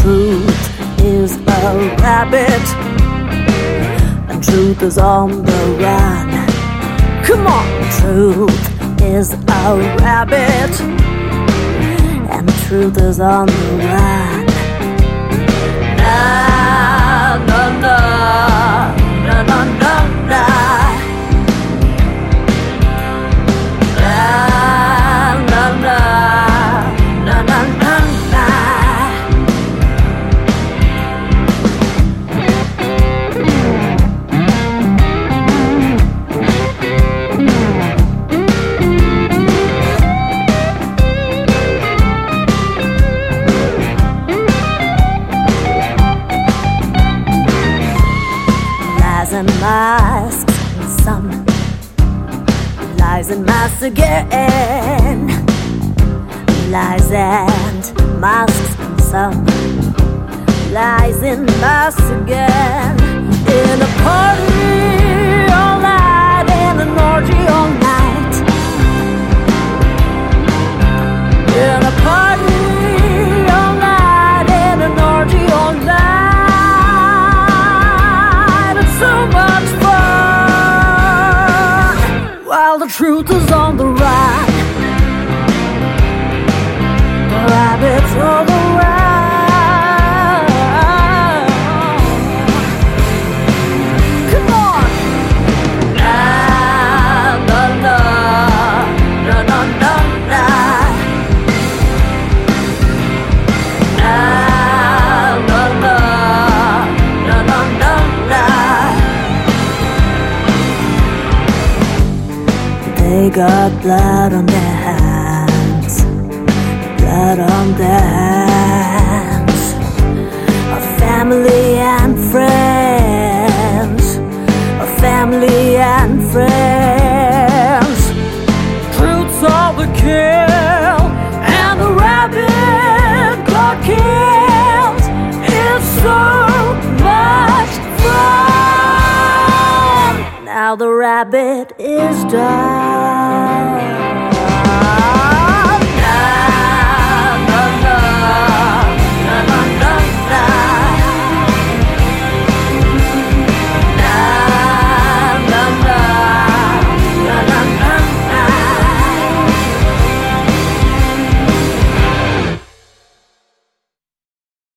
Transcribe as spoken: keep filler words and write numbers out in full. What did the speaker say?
truth is a rabbit, and truth is on the run. Come on, truth is a rabbit, and truth is on the run. Na na na na na na na. Na na na na na na na. And masks and some lies and masks again. Lies and masks and some lies and masks again. In a party all night, in an orgy all night. In a party all night, in an orgy all night. So much fun while the truth is on the run. The rabbits on the run. Come on. Na na na na na na na. Na na na na na na na. They got blood on their hands, blood on their hands. A family and friends, a family and friends. Truth's all the kill, and the rabbit got killed. It's so much fun. Now the rabbit is done.